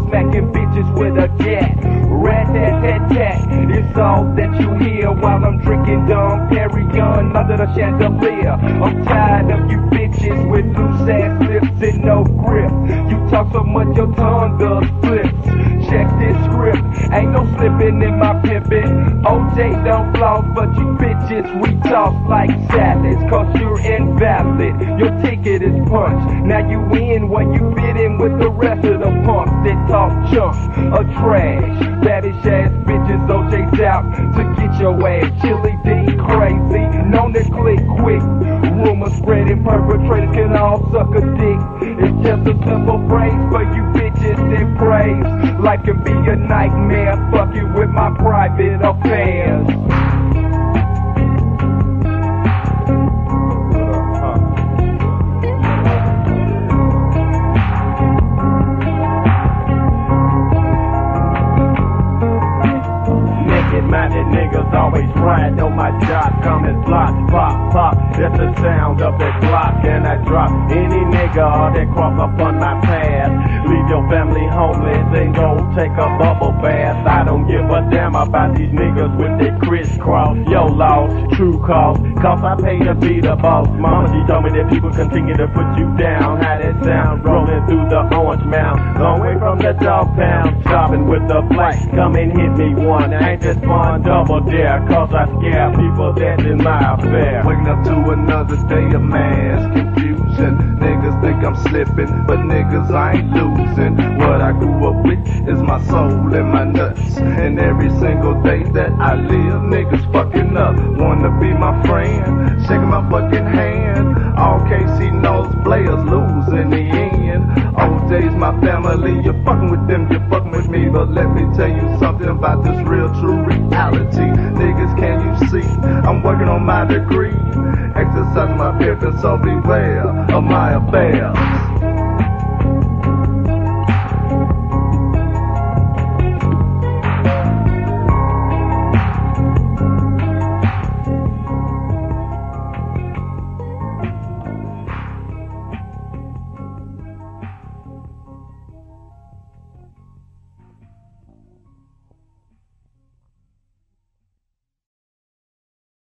smacking bitches with a gat. Rat-tat-tat-tat, it's all that you hear while I'm drinking Dom Perignon under the chandelier. I'm tired of you bitches with loose ass lips and no grip. You talk so much your tongue does flips. Check this script, ain't no slipping in my pimpin'. OJ don't floss, but you bitches we toss like salads, cause you're invalid. Your ticket is punched, now you in when you fit in with the rest of the punks that talk chunks of trash. Baddish ass bitches, OJ's out to get your ass. Chili D crazy, known to click quick. Rumors spreading, perpetrators can all suck a dick. It's just a simple phrase for you bitches that praise. Life can be a nightmare, fucking with my private affairs. Minded niggas always ride on my job, coming block, pop, pop. That's the sound of that block, and I drop any nigga that cross up on my path. Leave your family homeless and go take a bubble bath. I don't give a damn about these niggas with their crisscross. Yo, loss, true cause I pay to be the boss. Mama, she told me that people continue to put you down. How that sound rolling through the Orange Mound, long way from the dog pound. Shopping with the flight, come and hit me one. Ain't this fun? Double dare, cause I scare people that's in my affair. Waking up to another day of mass confusion. Niggas think I'm slipping, but niggas I ain't losing. What I grew up with is my soul and my nuts. And every single day that I live, niggas fucking up. Wanna be my friend, shaking my fucking hand. All KC knows players lose in the end. OJ's my family, you're fucking with them, you're fucking with me. But let me tell you something about this real true reality. Niggas, can you see? I'm working on my degree, exercising my purpose, so beware of my affairs.